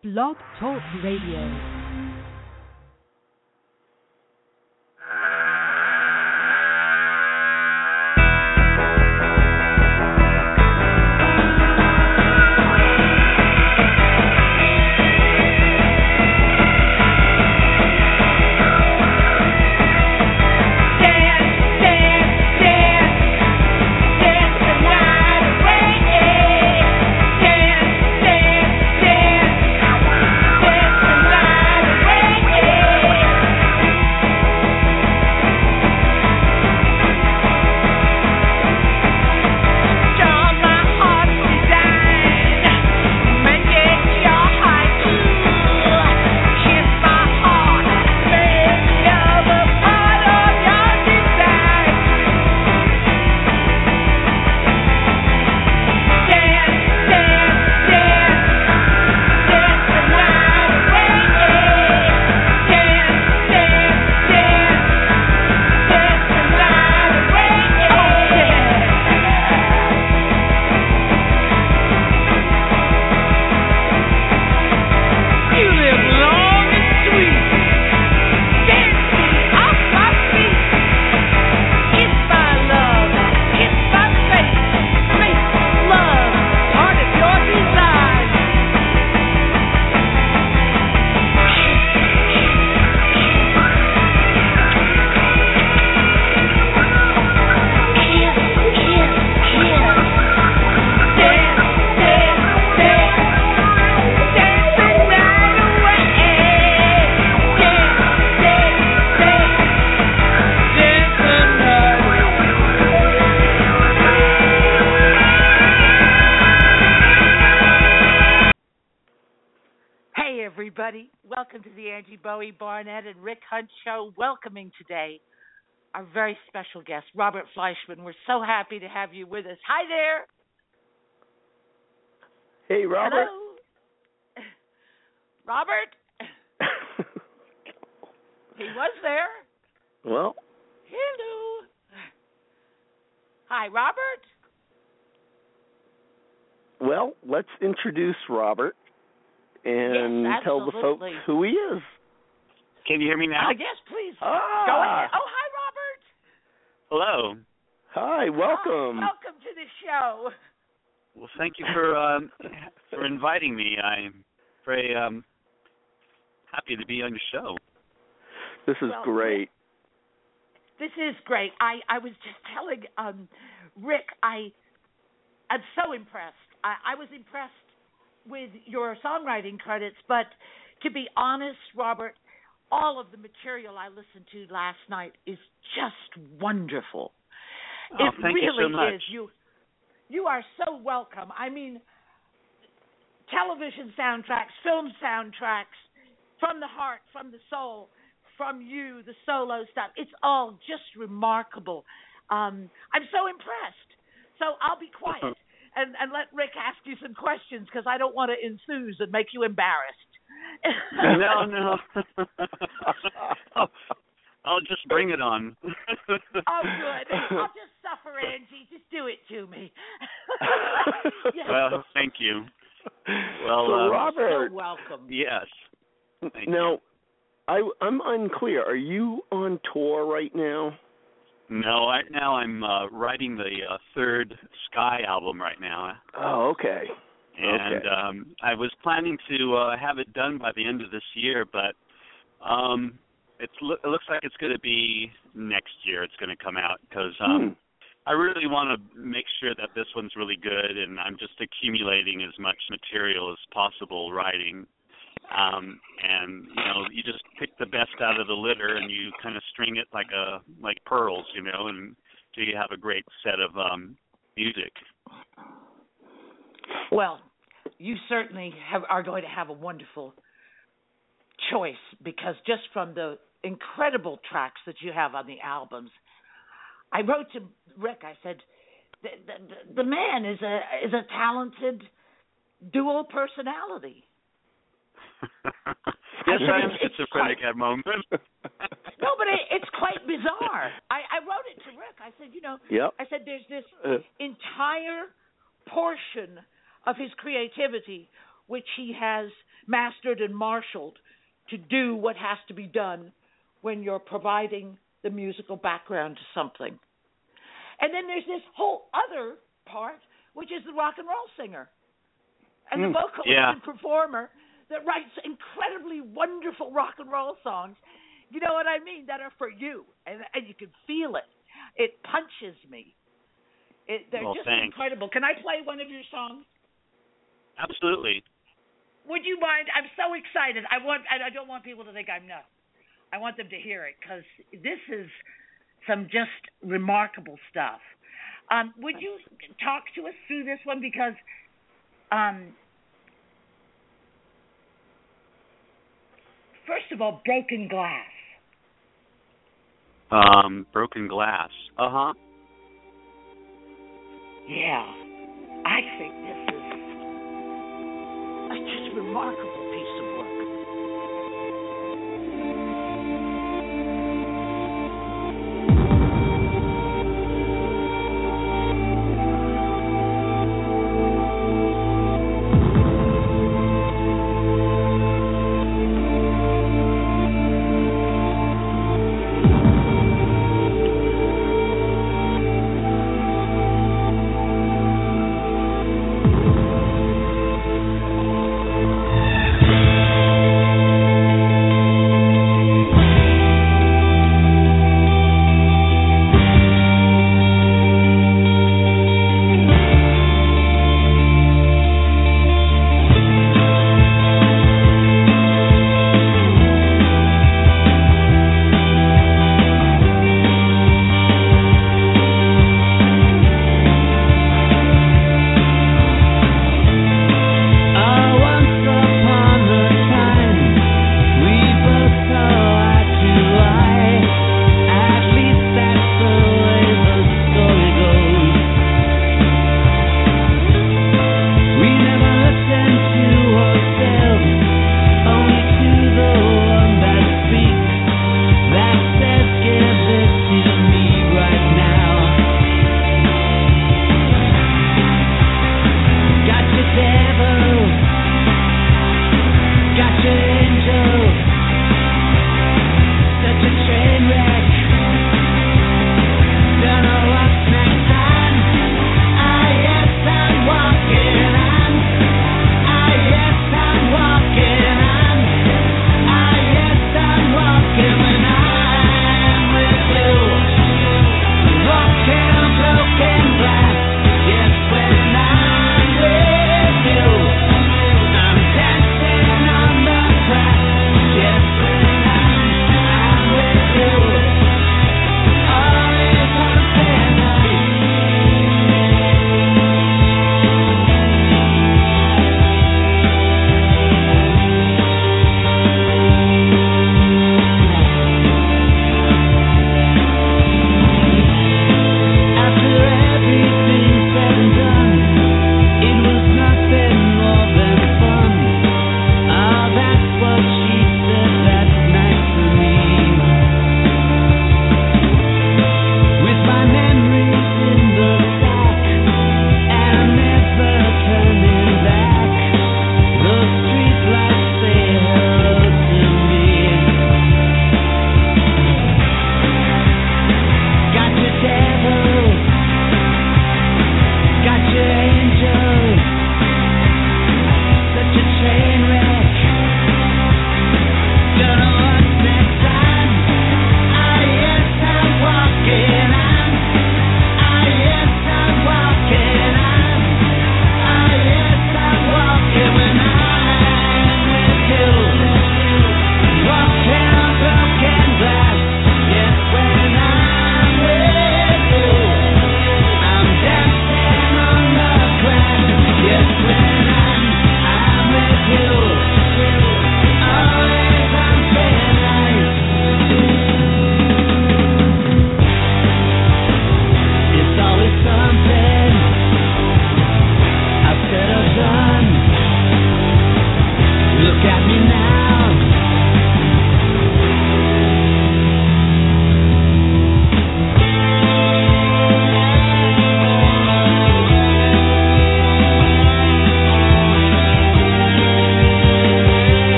Blog Talk Radio. Welcome to the Angie Bowie Barnett and Rick Hunt Show. Welcoming today our very special guest, Robert Fleischman. We're so happy to have you with us. Hi there. Hey, Robert. Hello. Robert? He was there. Well. Hello. Hi, Robert. Well, let's introduce Robert and yes, tell the folks who he is. Can you hear me now? Yes, please. Go ahead. Oh, hi, Robert. Hello. Hi, welcome. Welcome to the show. Well, thank you for inviting me. I'm very happy to be on your show. This is great. This is great. I was just telling Rick, I'm so impressed. I was impressed with your songwriting credits, but to be honest, Robert, all of the material I listened to last night is just wonderful. It thank really you so much. is. You are so welcome. I mean, television soundtracks, film soundtracks, from the heart, from the soul, from you, the solo stuff. It's all just remarkable. I'm so impressed. So I'll be quiet. And let Rick ask you some questions because I don't want to enthuse and make you embarrassed. No. I'll just bring it on. Oh, good. I'll just suffer, Angie. Just do it to me. Yes. Well, thank you. Well, so Robert, so welcome. Yes. Thank now, you. I'm unclear. Are you on tour right now? No, right now I'm writing the third Sky album right now. Oh, okay. And I was planning to have it done by the end of this year, but it looks like it's going to be next year it's going to come out because I really want to make sure that this one's really good, and I'm just accumulating as much material as possible writing. And you just pick the best out of the litter and you kind of string it like pearls, and so you have a great set of music. Well, you certainly are going to have a wonderful choice because just from the incredible tracks that you have on the albums, I wrote to Rick. I said, the man is a talented dual personality. Yes, I am schizophrenic at moments. No, but it's quite bizarre. I wrote it to Rick. I said, I said there's this entire portion of his creativity which he has mastered and marshaled to do what has to be done when you're providing the musical background to something. And then there's this whole other part, which is the rock and roll singer and the vocalist and performer that writes incredibly wonderful rock and roll songs. You know what I mean? That are for you, and you can feel it. It punches me. They're just incredible. Can I play one of your songs? Absolutely. Would you mind? I'm so excited. I don't want people to think I'm nuts. I want them to hear it because this is some just remarkable stuff. Would you talk to us through this one? Because first of all, Broken Glass. Broken Glass. Uh-huh. Yeah. I think this is a just remarkable piece of work.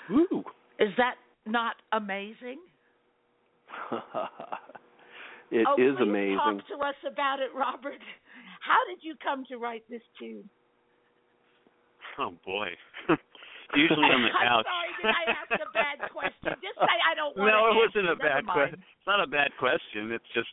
Woo. Is that not amazing? It is please amazing. Talk to us about it, Robert. How did you come to write this tune? Oh boy. Usually on the couch. I'm sorry, did I ask a bad question? Just say I don't want to. No, it wasn't a bad question. It's not a bad question. It's just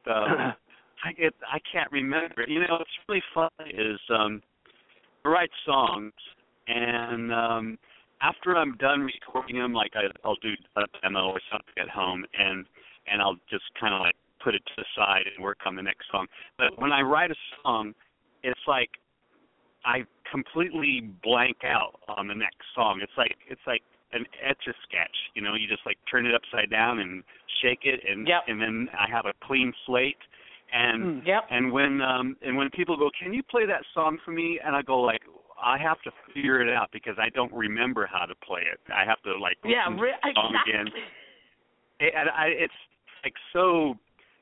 I can't remember. You know, what's really fun is I write songs, and after I'm done recording them, like I'll do a demo or something at home, and I'll just kind of like put it to the side and work on the next song. But when I write a song, it's like I completely blank out on the next song. It's like an Etch-a-Sketch. You know, you just like turn it upside down and shake it, and then I have a clean slate. And and when people go, can you play that song for me? And I go like, I have to figure it out because I don't remember how to play it. I have to like listen to the song again. And it's like so.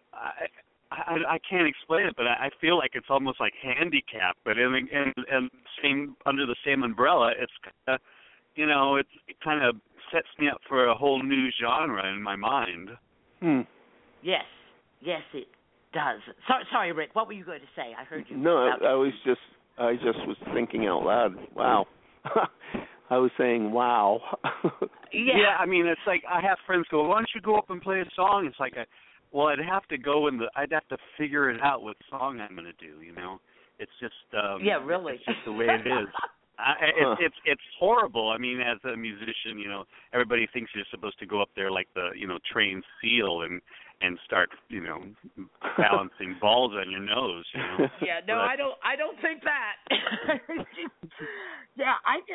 I can't explain it, but I feel like it's almost like handicapped. But and same under the same umbrella, it's it kind of sets me up for a whole new genre in my mind. Yes, it does. Sorry, Rick. What were you going to say? I heard you. No, I just was thinking out loud. Wow. I was saying wow. Yeah, I mean, it's like I have friends go, why don't you go up and play a song? It's like well, I'd have to I'd have to figure it out what song I'm going to do, you know. It's just really. It's just the way it is. It's horrible. I mean, as a musician, you know, everybody thinks you're supposed to go up there like the, trained seal and start, balancing balls on your nose, you know. Yeah, no, I don't think that. Yeah,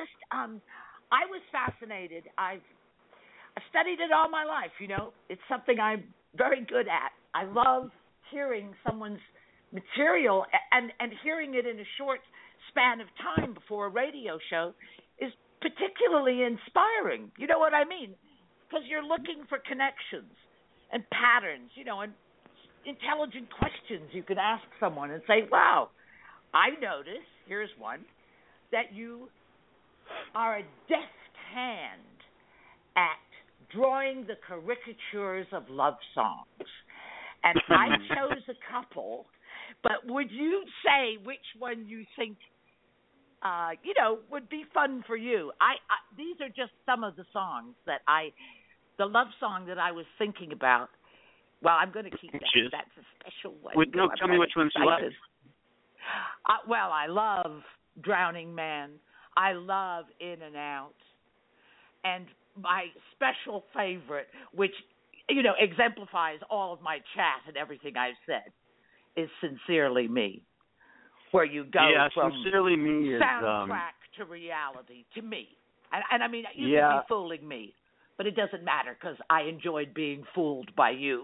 I was fascinated. I've studied it all my life, you know. It's something I'm very good at. I love hearing someone's material and hearing it in a short span of time before a radio show is particularly inspiring. You know what I mean? Because you're looking for connections and patterns, and intelligent questions you can ask someone and say, wow, I notice, here's one, that you are a deft hand at drawing the caricatures of love songs. And I chose a couple, but would you say which one you think, would be fun for you? These are just some of the songs that the love song that I was thinking about. Well, I'm going to keep that. That's a special one. Tell me which ones you like. Well, I love Drowning Man. I love In and Out. And my special favorite, which, exemplifies all of my chat and everything I've said, is Sincerely Me, where you go from Sincerely Me is, soundtrack to reality, to me. And I mean, you could be fooling me, but it doesn't matter because I enjoyed being fooled by you.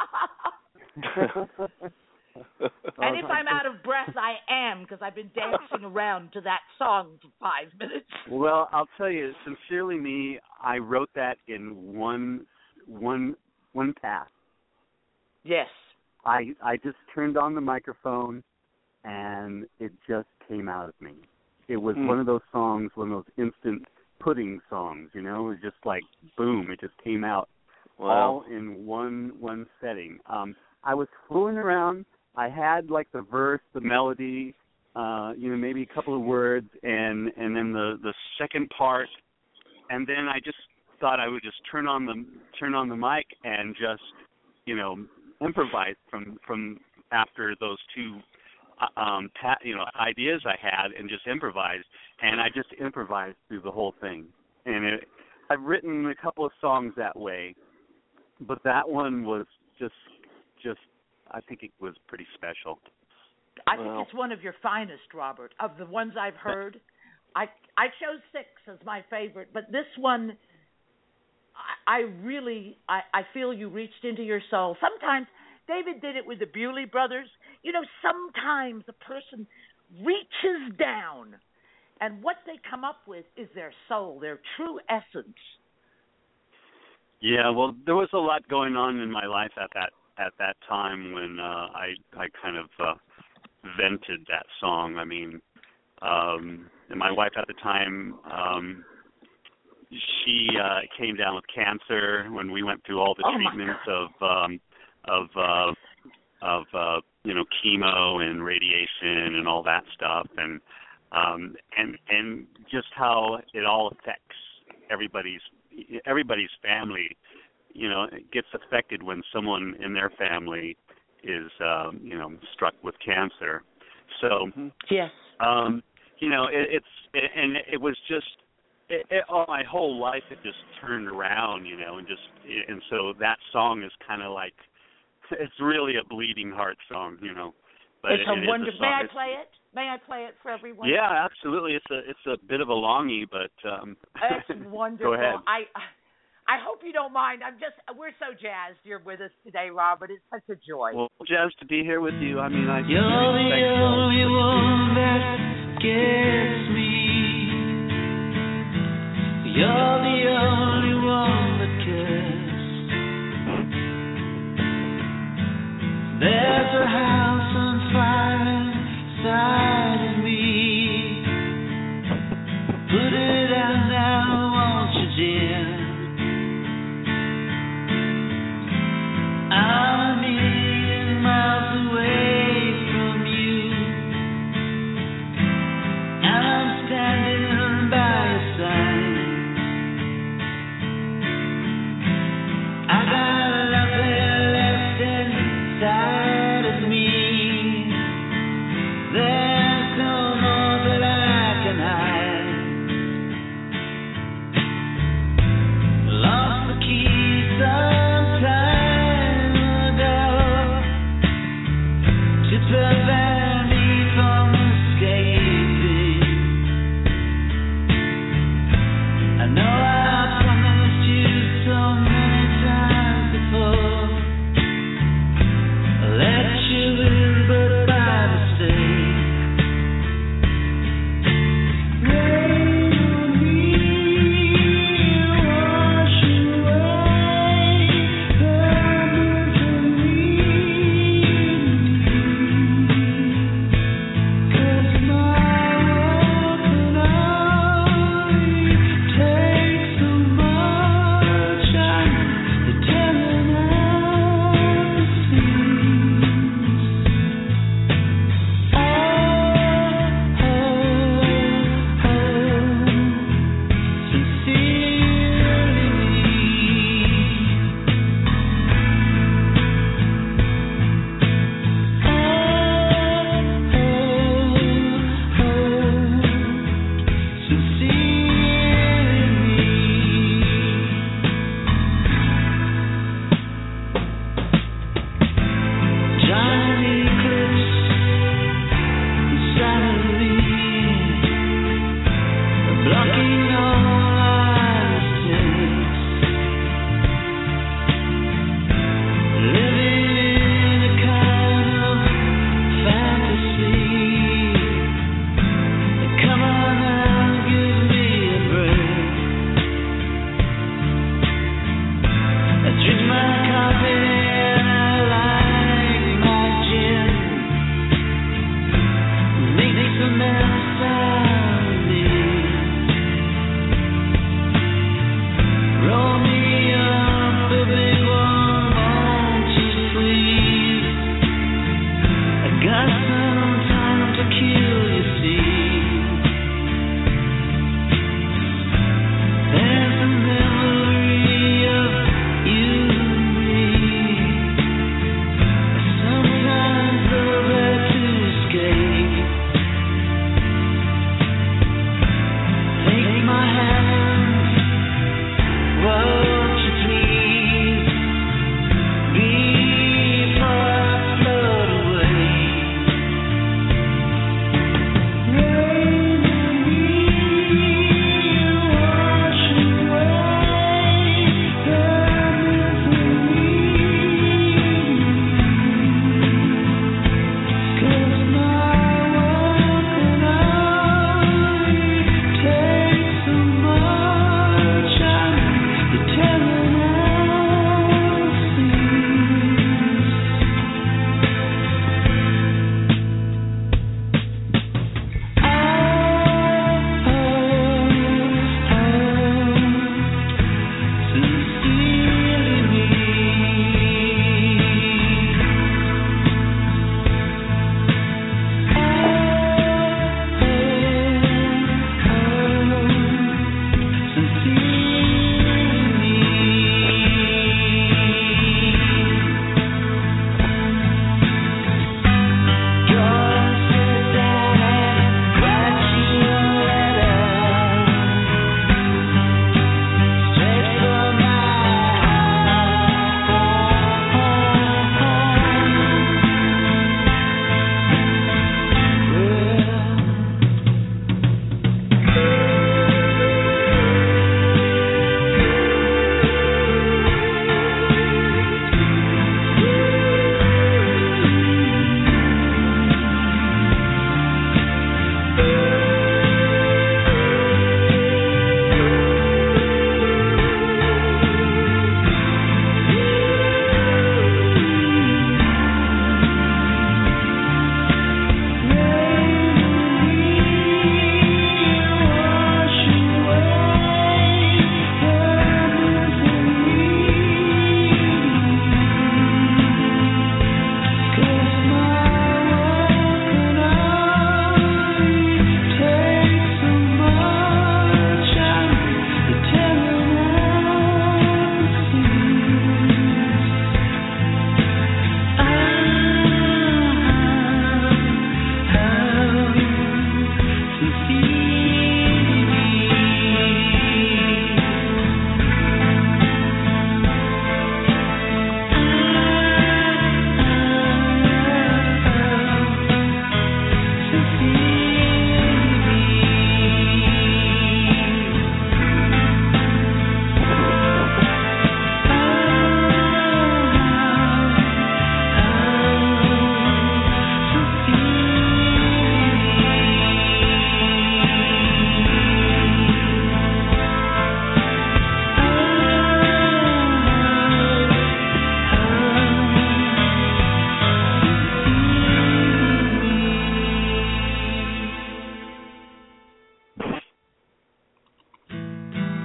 And if I'm out of breath, I am, because I've been dancing around to that song for 5 minutes. Well, I'll tell you, Sincerely Me, I wrote that in one pass. Yes. I just turned on the microphone, and it just came out of me. It was one of those songs, one of those instant pudding songs, It was just like, boom, it just came out. Wow. All in one setting. I was fooling around. I had like the verse, the melody, maybe a couple of words, and then the second part, and then I just thought I would just turn on the mic and just improvise from after those two ideas I had, and just improvised, and I just improvised through the whole thing. And I've written a couple of songs that way, but that one was just I think it was pretty special. I think it's one of your finest, Robert. Of the ones I've heard, I chose 6 as my favorite, but this one, I feel you reached into your soul. Sometimes David did it with the Bewley Brothers. Sometimes a person reaches down, and what they come up with is their soul, their true essence. Yeah, well, there was a lot going on in my life at that time when I kind of vented that song. I mean, and my wife at the time she came down with cancer when we went through all the treatments of chemo and radiation and all that stuff, and just how it all affects everybody's family. It gets affected when someone in their family is struck with cancer. So yes, it was just my whole life had just turned around, and so that song is kind of like, it's really a bleeding heart song, But it's a wonderful. May I play it? May I play it for everyone? Yeah, absolutely. It's a bit of a longie, but it's wonderful. Go ahead. I hope you don't mind. We're so jazzed you're with us today, Robert. It's such a joy. Well, jazzed to be here with you. I mean, you're the only one that gets me. You're the only one that cares. There's a house on fire inside of me. Put it out now, won't you, dear? I'm a million miles away from you, and I'm standing by your side. I got nothing left inside of me. There's no more that I can hide. Lost the key sometime to prevent me from escaping. I know I promised you so many times before. I let you in, but by mistake. Rain on me, wash away the misery. 'Cause my world can only take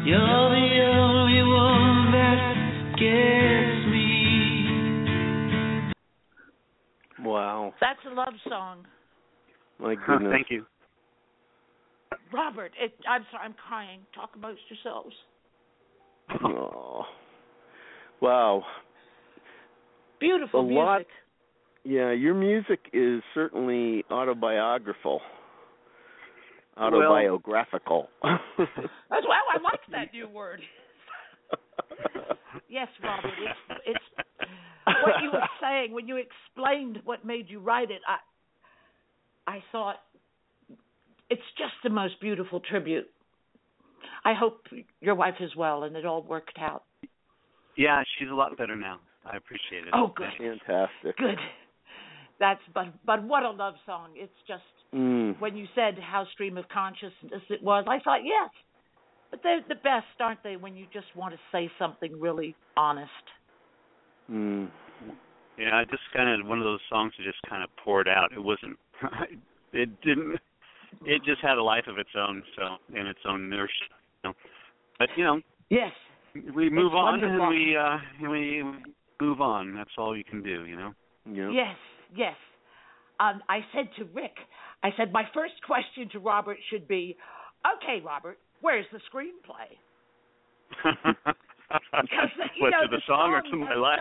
You're the only one that gets me. Wow. That's a love song. My goodness. Thank you. Robert, I'm sorry, I'm crying. Talk amongst yourselves. Oh. Wow. Beautiful music. Lot. Yeah, your music is certainly autobiographical. Autobiographical. Well, I like that new word. Yes, Robert, it's what you were saying when you explained what made you write it. I thought it's just the most beautiful tribute. I hope your wife is well and it all worked out. Yeah, she's a lot better now. I appreciate it. Oh, good. Fantastic. Good. But what a love song. It's just when you said how stream of consciousness it was, I thought, yes. But they're the best, aren't they, when you just want to say something really honest. Yeah, just kind of one of those songs that just kind of poured out. It wasn't, it just had a life of its own, so, and its own inertia. But, yes. We move on wonderful. and we move on. That's all you can do, Yep. Yes. I said to Rick, my first question to Robert should be, okay, Robert, where's the screenplay? Because, what, to the song or to my life?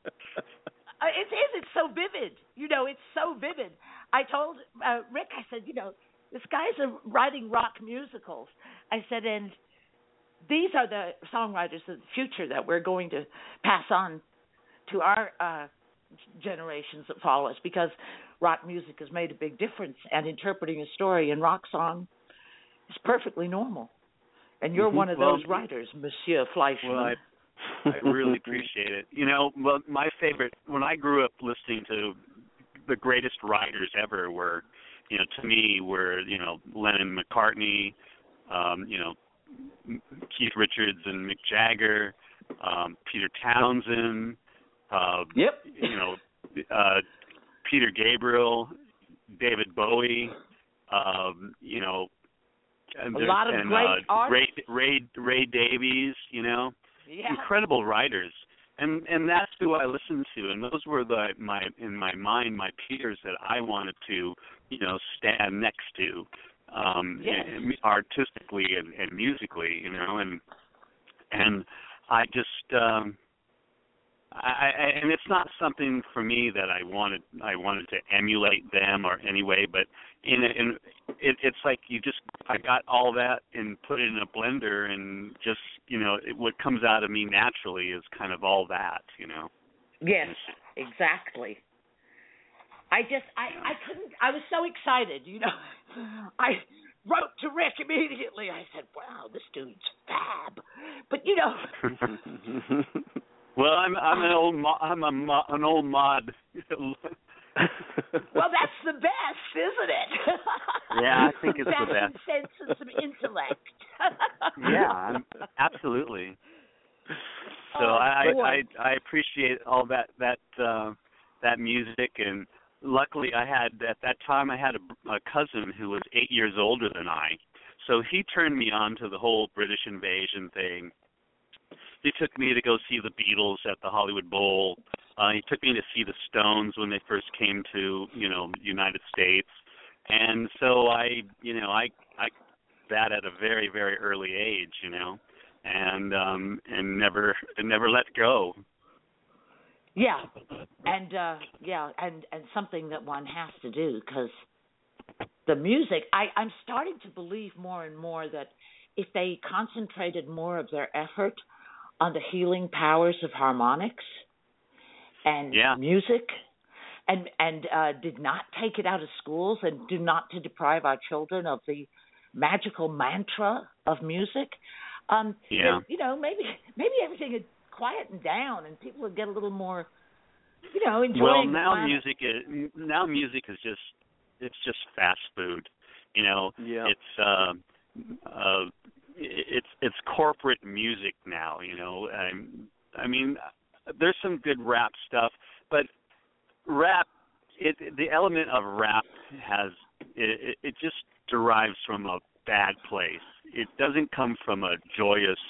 It's so vivid. It's so vivid. I told Rick, I said, this guy's writing rock musicals. I said, and these are the songwriters of the future that we're going to pass on to our generations that follow us, because rock music has made a big difference, and interpreting a story in rock song is perfectly normal. And you're one of those writers, Monsieur Fleischman. Well, I really appreciate it. Well, my favorite, when I grew up listening to the greatest writers ever were, to me, were, Lennon, McCartney, Keith Richards and Mick Jagger, Peter Townsend, Peter Gabriel, David Bowie, and a lot of great artists. Ray Davies, incredible writers, and that's who I listened to, and those were in my mind my peers that I wanted to, stand next to, artistically and musically, and I just. And it's not something for me that I wanted to emulate them or anyway, but it's like I got all that and put it in a blender, and just what comes out of me naturally is kind of all that, Yes, exactly. I couldn't. I was so excited, I wrote to Rick immediately. I said, "Wow, this dude's fab," but Well, I'm an old mod. Well, that's the best, isn't it? Yeah, I think it's the Fashion best. sense and some intellect. Yeah, absolutely. So I appreciate all that music, and luckily I had at that time a cousin who was 8 years older than I, so he turned me on to the whole British invasion thing. He took me to go see the Beatles at the Hollywood Bowl. He took me to see the Stones when they first came to, the United States. And so I that at a very, very early age, and never let go. Yeah. And and something that one has to do, because the music, I'm starting to believe more and more that if they concentrated more of their effort on the healing powers of harmonics and music, and did not take it out of schools, and do not to deprive our children of the magical mantra of music, maybe everything would quieten down and people would get a little more, enjoying. Well, now music is just fast food, It's corporate music now, I mean, there's some good rap stuff, but rap, the element of rap it just derives from a bad place. It doesn't come from a joyous,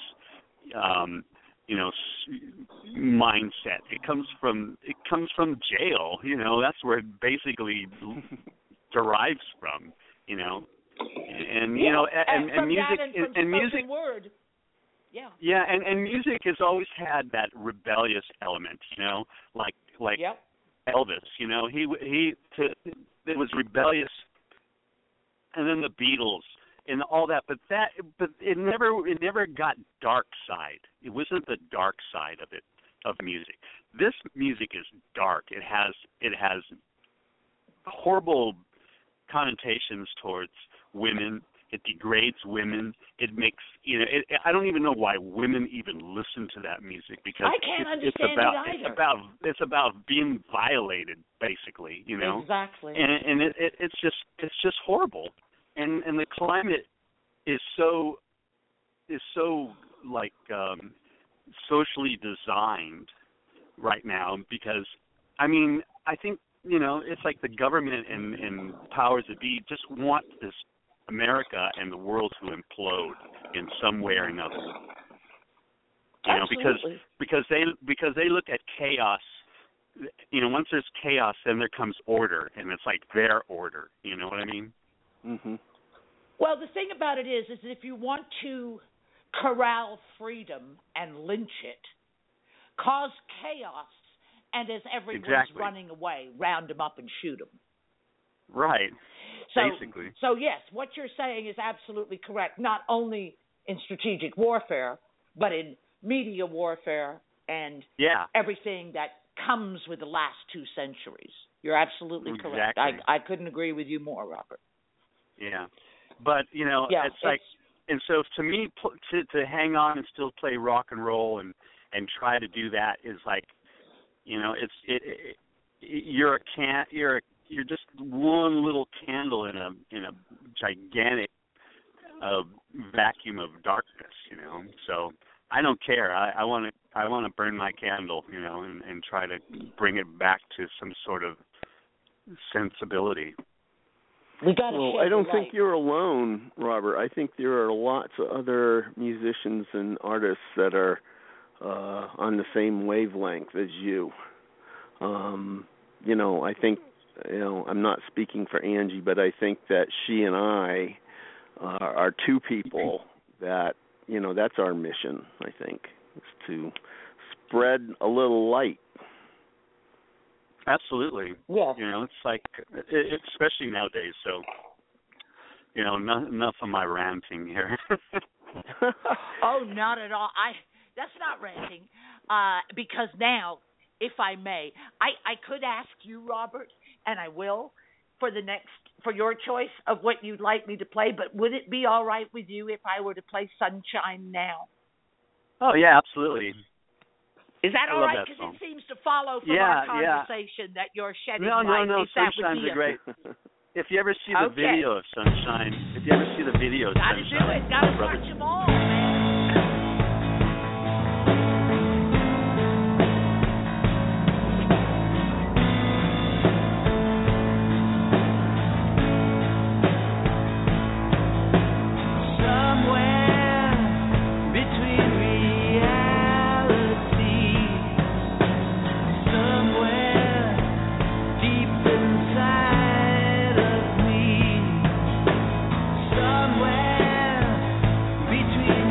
mindset. It comes from jail. That's where it basically derives from. And from music that and from music word. Yeah. Yeah, and music has always had that rebellious element, like Yep. Elvis, it was rebellious, and then the Beatles and all that, but it never got dark side. It wasn't the dark side of music. This music is dark. It has horrible connotations towards women. It degrades women. It makes I don't even know why women even listen to that music, because I can't understand it either. It's about being violated, basically. Exactly. And it's just horrible. And the climate is so like socially designed right now, because I think it's like the government and powers that be just want this America and the world to implode in some way or another. Absolutely. Because they look at chaos. Once there's chaos, then there comes order, and it's like their order. You know what I mean? Mhm. Well, the thing about it is that if you want to corral freedom and lynch it, cause chaos, and as everyone's Exactly. running away, round them up and shoot them. Right. Basically. So yes, what you're saying is absolutely correct, not only in strategic warfare, but in media warfare and everything that comes with the last 2 centuries. You're absolutely correct. Exactly. I couldn't agree with you more, Robert. Yeah. But, it's like, and so to me, to hang on and still play rock and roll and try to do that is like, you're just one little candle in a gigantic vacuum of darkness, So I don't care. I want to burn my candle, and try to bring it back to some sort of sensibility. I don't think you're alone, Robert. I think there are lots of other musicians and artists that are on the same wavelength as you. I think, I'm not speaking for Angie, but I think that she and I are two people that, that's our mission, I think, is to spread a little light. Absolutely. Yeah. It's like, especially nowadays. So, enough of my ranting here. Oh, not at all. That's not ranting. Because now, if I may, I could ask you, Robert, and I will, for your choice of what you'd like me to play. But would it be all right with you if I were to play Sunshine now? Oh yeah, absolutely. Is that all right? Because it seems to follow from our conversation that you're shedding light. No, Sunshine's a great. If you ever see the video of Sunshine, Gotta do it. Gotta watch them all, man. Between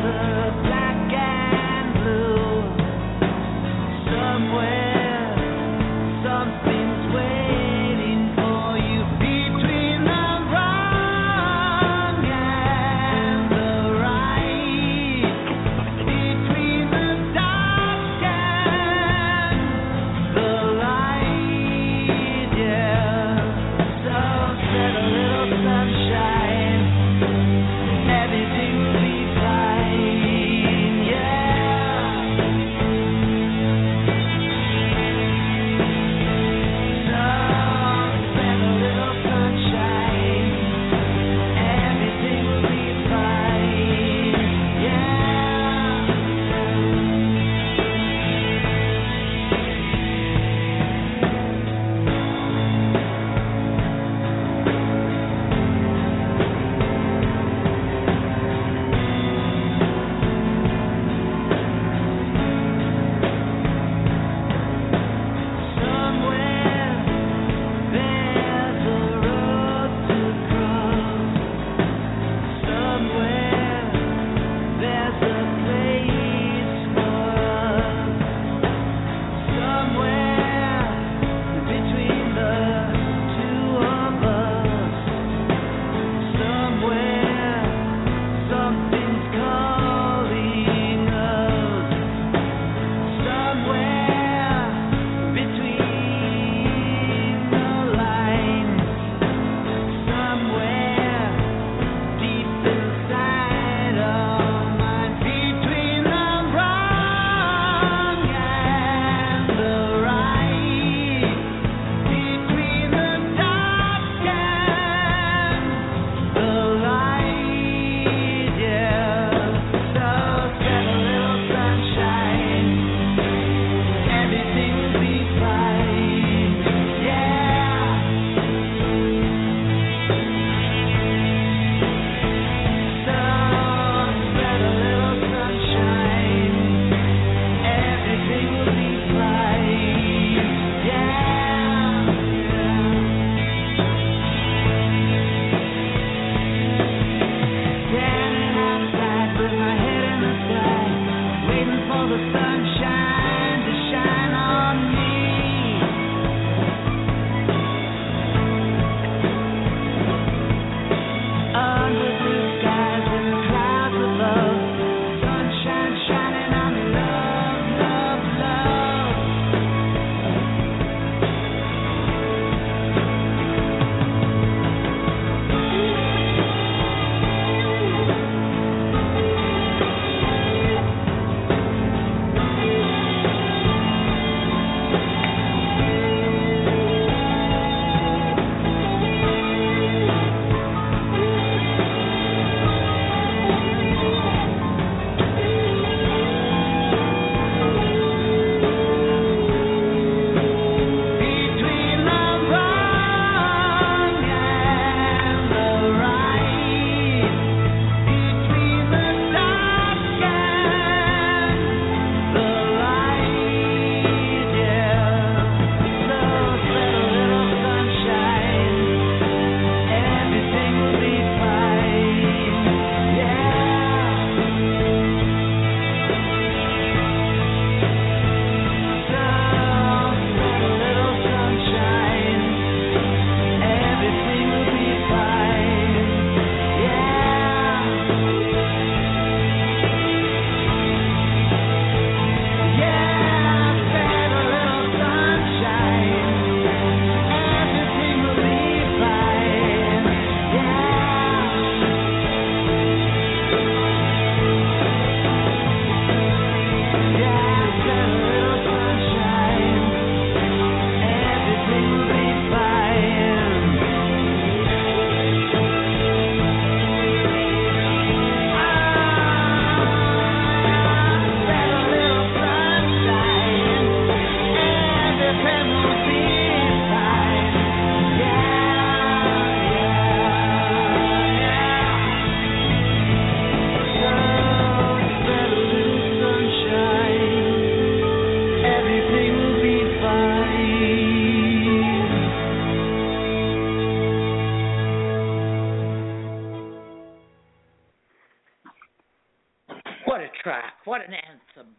what an anthem.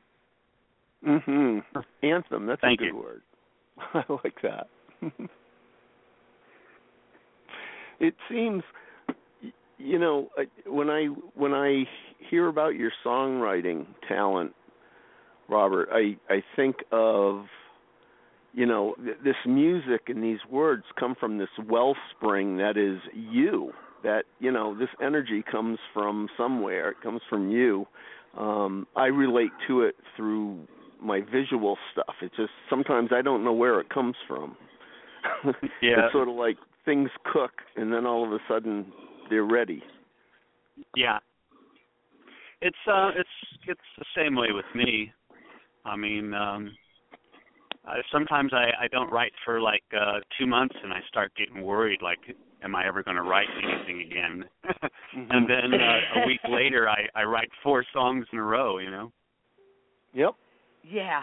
Anthem, that's Thank a good you. word. I like that. It seems, you know, when I hear about your songwriting talent, Robert, I think of, you know, this music and these words come from this wellspring that is you. That, you know, this energy comes from somewhere. It comes from you. I relate to it through my visual stuff. It's just sometimes I don't know where it comes from. Yeah. It's sort of like things cook and then all of a sudden they're ready. Yeah. It's the same way with me. I mean, sometimes I don't write for like 2 months and I start getting worried, like, am I ever going to write anything again? And then a week later I write 4 songs in a row, you know? Yep. Yeah.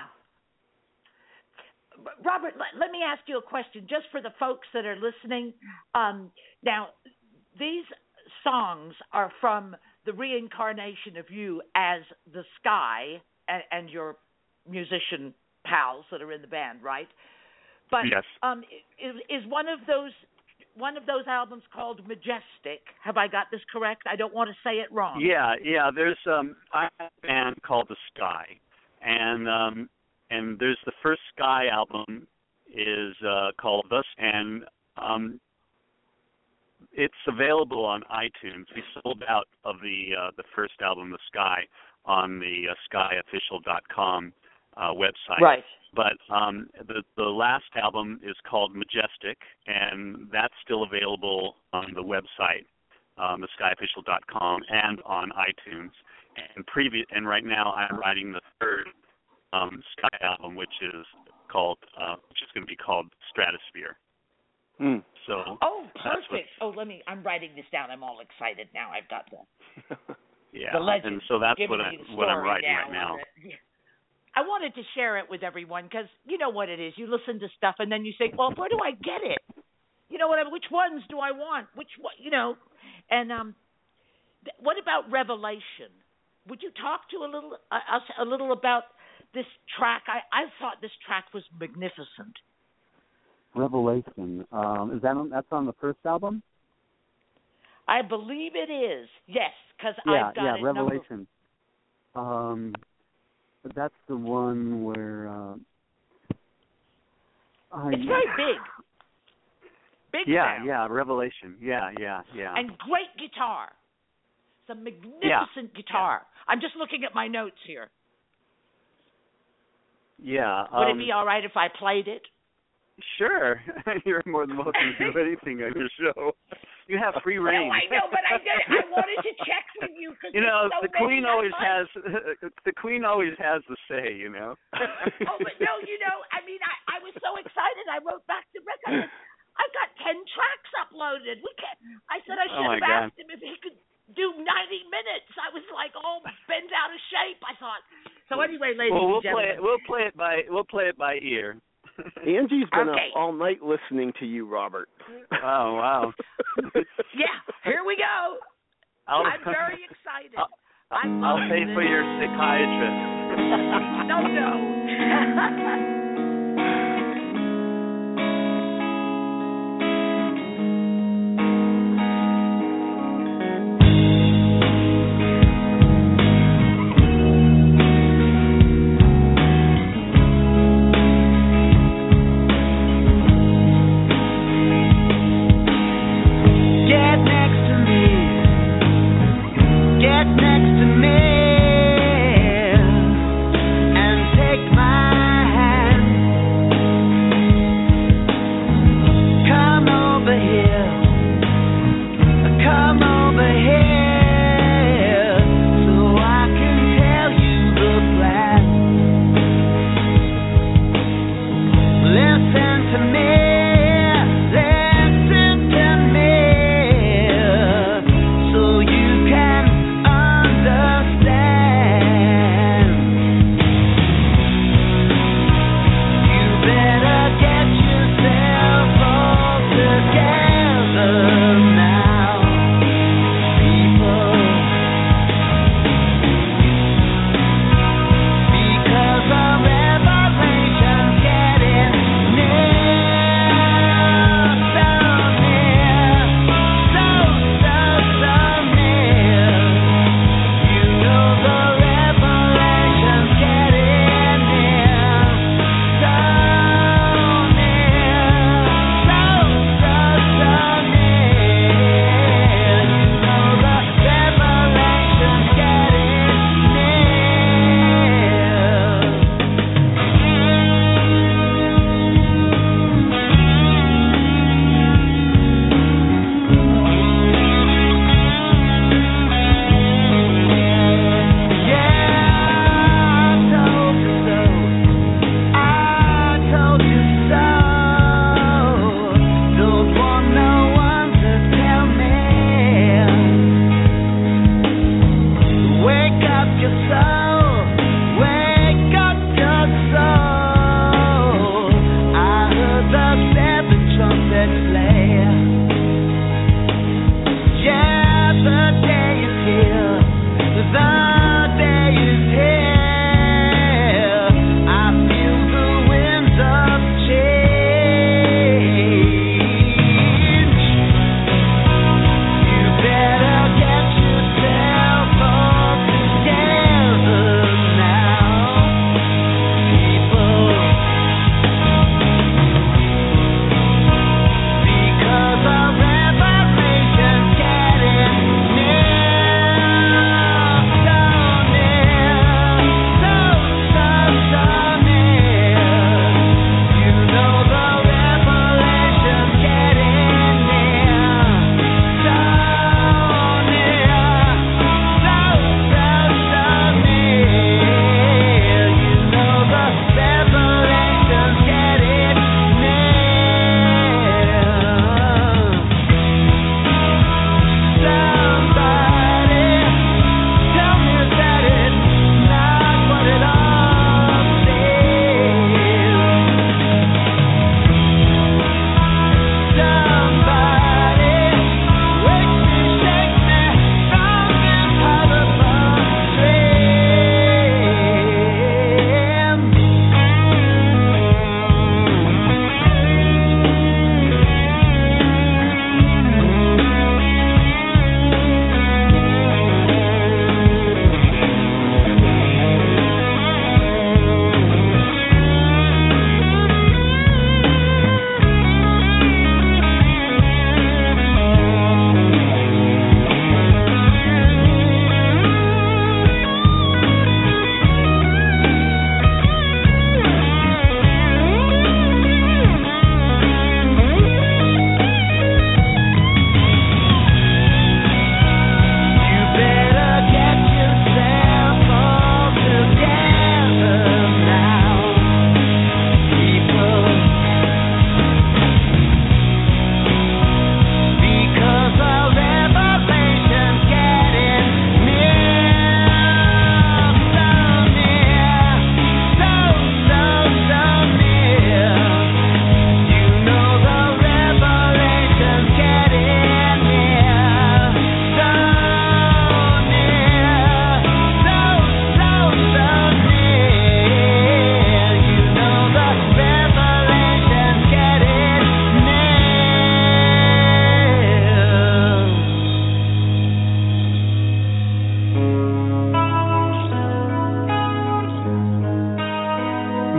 Robert, let me ask you a question, just for the folks that are listening. Now, these songs are from the reincarnation of you as the Sky and your musician pals that are in the band, right? But yes. Is one of those albums called Majestic? Have I got this correct? I don't want to say it wrong. Yeah. There's I have a band called The Sky, and there's the first Sky album is called Thus, and it's available on iTunes. We sold out of the first album, The Sky, on the skyofficial.com website. Right. But the last album is called Majestic, and that's still available on the website, theskyofficial.com, and on iTunes. And right now I'm writing the third Sky album, which is going to be called Stratosphere. So. Oh, perfect. I'm writing this down. I'm all excited now. I've got yeah, the legend. And so that's what I'm writing right now. I wanted to share it with everyone because you know what it is. You listen to stuff and then you say, well, where do I get it? You know, which ones do I want? Which one, you know? And what about Revelation? Would you talk to us a little about this track? I thought this track was magnificent. Revelation. That's on the first album? I believe it is. Yes, because I've got it. Yeah, Revelation. That's the one where it's very big. Big sound. Yeah, Revelation. Yeah. And great guitar. It's a magnificent guitar. Yeah. I'm just looking at my notes here. Yeah. Would it be all right if I played it? Sure. You're more than welcome to do anything on your show. You have free reign. No, I know, but I wanted to check with you because the Queen always has the say, you know. Oh, but no, I mean, I was so excited. I wrote back to Rick. I said, I've got 10 tracks uploaded. I said I should have asked him if he could do 90 minutes. I was like, bent out of shape. I thought. So anyway, ladies and gentlemen, we'll play it by ear. Angie's been up all night listening to you, Robert. Oh, wow. Yeah, here we go. I'm very excited. I'll pay for your psychiatrist. No. And take my hand.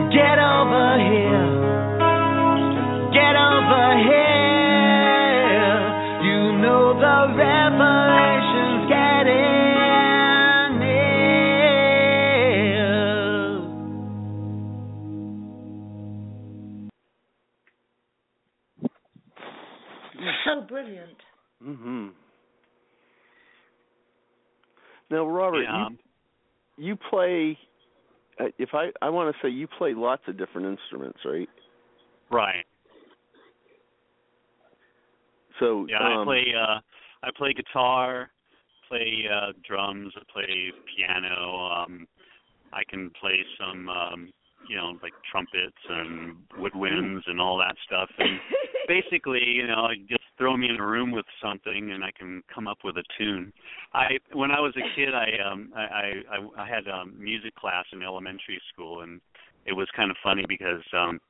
Get over here. Get over here. You know the revelation's getting near. So brilliant. Mhm. Now, Robert, Yeah. you play. If I want to say you play lots of different instruments, right? Right. So Yeah, I play guitar, play drums, I play piano. I can play some like trumpets and woodwinds and all that stuff. And basically, just throw me in a room with something and I can come up with a tune. When I was a kid, I had music class in elementary school, and it was kind of funny because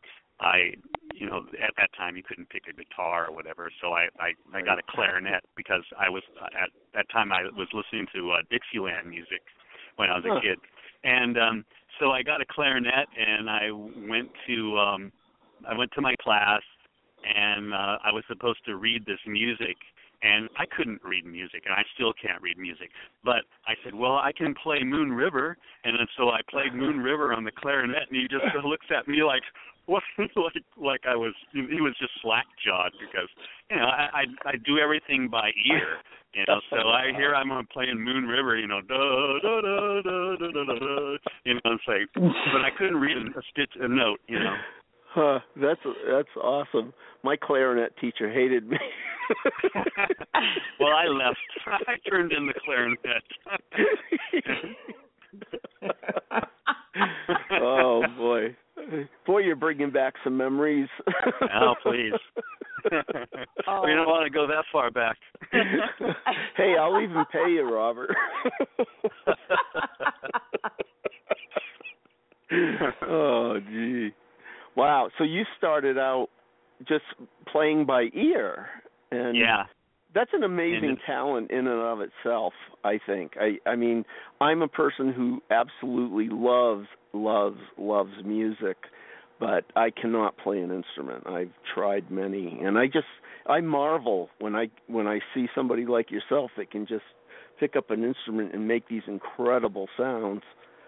at that time you couldn't pick a guitar or whatever, so I got a clarinet because I was at that time I was listening to Dixieland music when I was a kid, and so I got a clarinet and I went to my class, and I was supposed to read this music, and I couldn't read music, and I still can't read music. But I said, well, I can play Moon River, and then so I played Moon River on the clarinet, and he just looks at me like, what? like I was, he was just slack-jawed because, I do everything by ear, so I'm playing Moon River, da, da, da, da, da, da, da, it's like, but I couldn't read a note, Huh, that's awesome. My clarinet teacher hated me. Well, I left. I turned in the clarinet. Oh boy, you're bringing back some memories. Oh, please. We don't want to go that far back. Hey, I'll even pay you, Robert. Oh, gee. Wow, so you started out just playing by ear, and yeah, that's an amazing talent in and of itself, I think. I mean, I'm a person who absolutely loves music, but I cannot play an instrument. I've tried many, and I marvel when I see somebody like yourself that can just pick up an instrument and make these incredible sounds.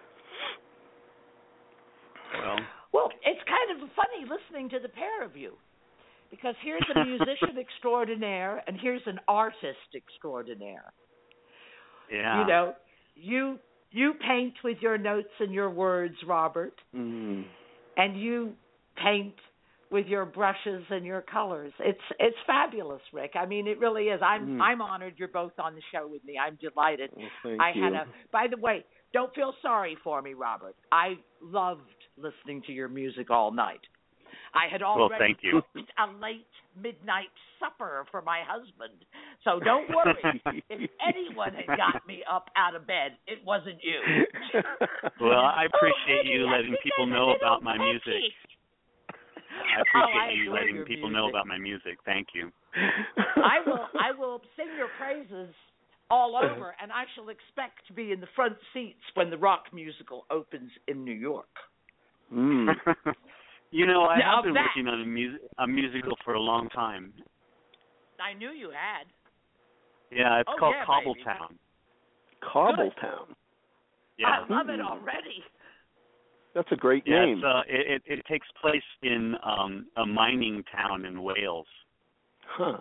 Well, it's kind of funny listening to the pair of you, because here's a musician extraordinaire and here's an artist extraordinaire. Yeah. You paint with your notes and your words, Robert, and you paint with your brushes and your colors. It's fabulous, Rick. I mean, it really is. I'm honored you're both on the show with me. I'm delighted. Well, thank you. By the way, don't feel sorry for me, Robert. I loved listening to your music all night. I had already cooked a late midnight supper for my husband, so don't worry. If anyone had got me up out of bed, it wasn't you. Well, I appreciate you letting people know about my music. I appreciate you letting people know about my music. Thank you. I will sing your praises all over, and I shall expect to be in the front seats when the rock musical opens in New York. Mm. I have been working on a musical for a long time. I knew you had. Yeah, it's called Cobbletown. Cobbletown. Yeah, I love it already. That's a great name. It takes place in a mining town in Wales. Huh.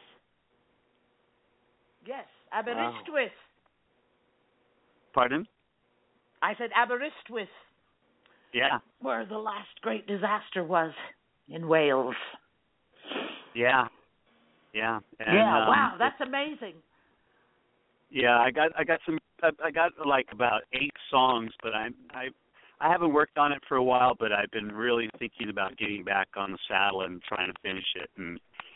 Yes, Aberystwyth. Pardon? I said Aberystwyth. Yeah. Where the last great disaster was in Wales. Yeah. And, wow, that's amazing. Yeah, I got like about 8 songs, but I haven't worked on it for a while, but I've been really thinking about getting back on the saddle and trying to finish it and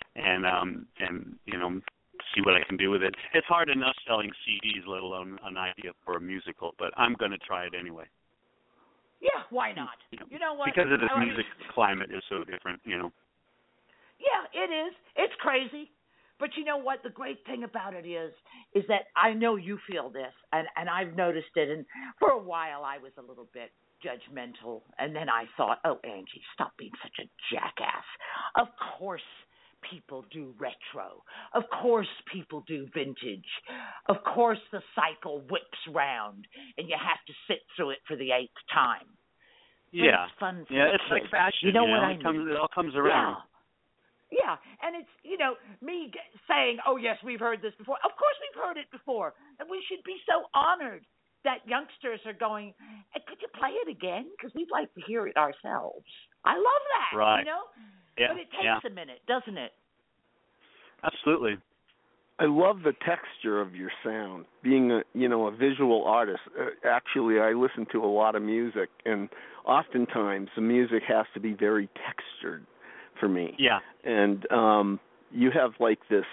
see what I can do with it. It's hard enough selling CDs, let alone an idea for a musical, but I'm going to try it anyway. Yeah, why not? You know what? Because of the music climate is so different, Yeah, it is. It's crazy. But you know what? The great thing about it is that I know you feel this, and I've noticed it. And for a while, I was a little bit judgmental, and then I thought, oh, Angie, stop being such a jackass. Of course people do retro. Of course people do vintage. Of course the cycle whips round, and you have to sit through it for the 8th time. But Yeah. it's fun for Yeah, the it's like kids. fashion. You know what I mean? It all comes around. Yeah, and it's, me saying, oh, yes, we've heard this before. Of course we've heard it before, and we should be so honored that youngsters are going, hey, could you play it again? Because we'd like to hear it ourselves. I love that, Right. Yeah, But it takes a minute, doesn't it? Absolutely. I love the texture of your sound. Being a visual artist, actually, I listen to a lot of music, and oftentimes the music has to be very textured for me. Yeah. And you have like this.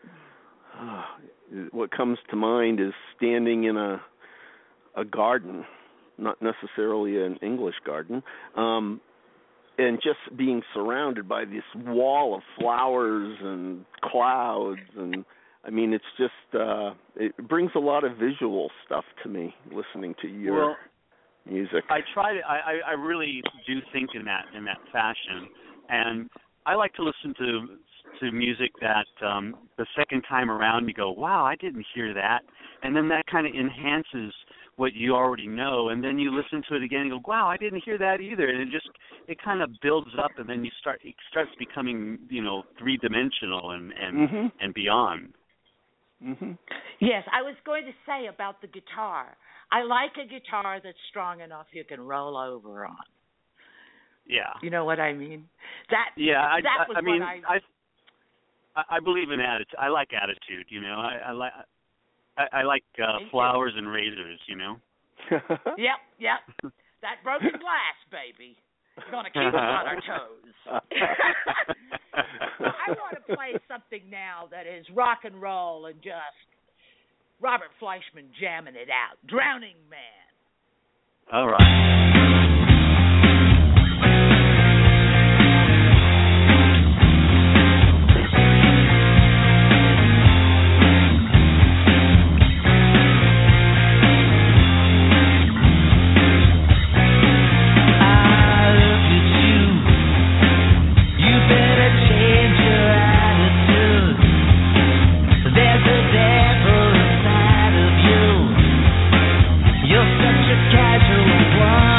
What comes to mind is standing in a garden, not necessarily an English garden, and just being surrounded by this wall of flowers and clouds, and I mean, it's just it brings a lot of visual stuff to me listening to your music. I try to. I really do think in that fashion, and I like to listen to music that the second time around you go, wow, I didn't hear that, and then that kind of enhances what you already know, and then you listen to it again and go, wow, I didn't hear that either, and it kind of builds up, and then it starts becoming 3-dimensional and beyond. Mm-hmm. Yes, I was going to say about the guitar. I like a guitar that's strong enough you can roll over on. Yeah. You know what I mean? I believe in attitude. I like attitude. I like flowers and razors. Yep. That broken glass, baby. It's going to keep us on our toes. I want to play something now that is rock and roll and just Robert Fleischman jamming it out. Drowning Man. All right. You're such a casual one.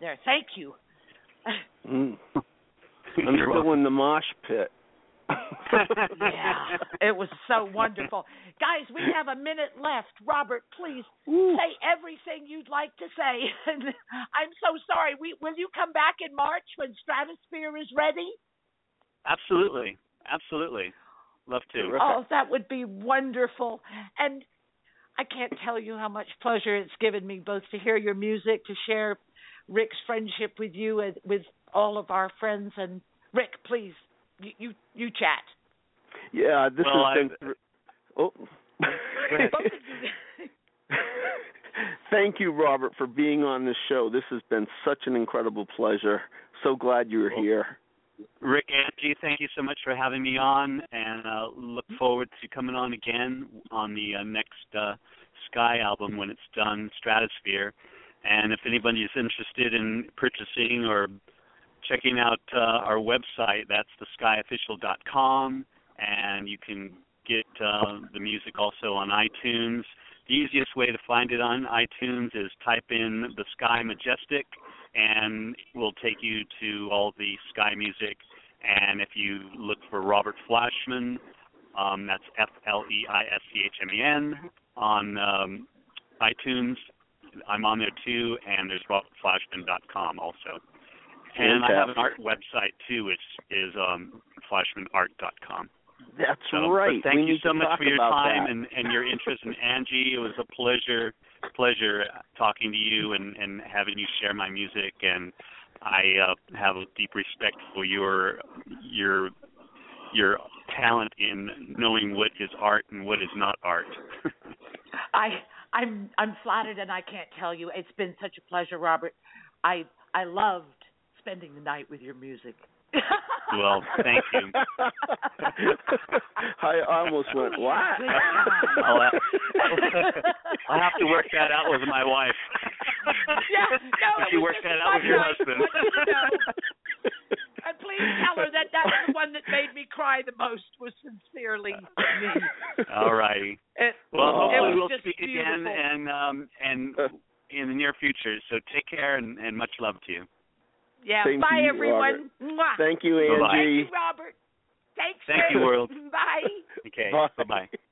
there. Thank you. I'm still in the mosh pit. Yeah, it was so wonderful. Guys, we have a minute left. Robert, please say everything you'd like to say. I'm so sorry. Will you come back in March when Stratosphere is ready? Absolutely. Love to. Oh, that would be wonderful. And I can't tell you how much pleasure it's given me both to hear your music, to share Rick's friendship with you and with all of our friends. And Rick, please, you chat. Yeah, this has been. Thank you, Robert, for being on the show. This has been such an incredible pleasure. So glad you were here. Rick, Angie, thank you so much for having me on, and look forward to coming on again on the next Sky album when it's done, Stratosphere. And if anybody is interested in purchasing or checking out our website, that's theskyofficial.com, and you can get the music also on iTunes. The easiest way to find it on iTunes is type in The Sky Majestic, and we'll take you to all the Sky music. And if you look for Robert Fleischman, that's Fleischman on iTunes. I'm on there too, and there's robertfleischman.com also. And I have an art website too, which is fleischmanart.com. That's right. Thank you so much for your time and your interest in Angie. It was a pleasure talking to you and having you share my music. And I have a deep respect for your talent in knowing what is art and what is not art. I'm flattered, and I can't tell you. It's been such a pleasure, Robert. I loved spending the night with your music. Well, thank you. I almost went, what? I'll have to work that out with my wife. Yeah, no, you work that out with your husband. And please tell her that's the one that made me cry the most was sincerely me. All righty. Well, hopefully we'll speak beautiful. again and in the near future. So take care and much love to you. Yeah, Thank bye you, everyone. Robert. Thank you, Angie. Bye-bye. Thank you, Robert. Thanks, Thank you, world. Bye. Okay, bye. bye-bye.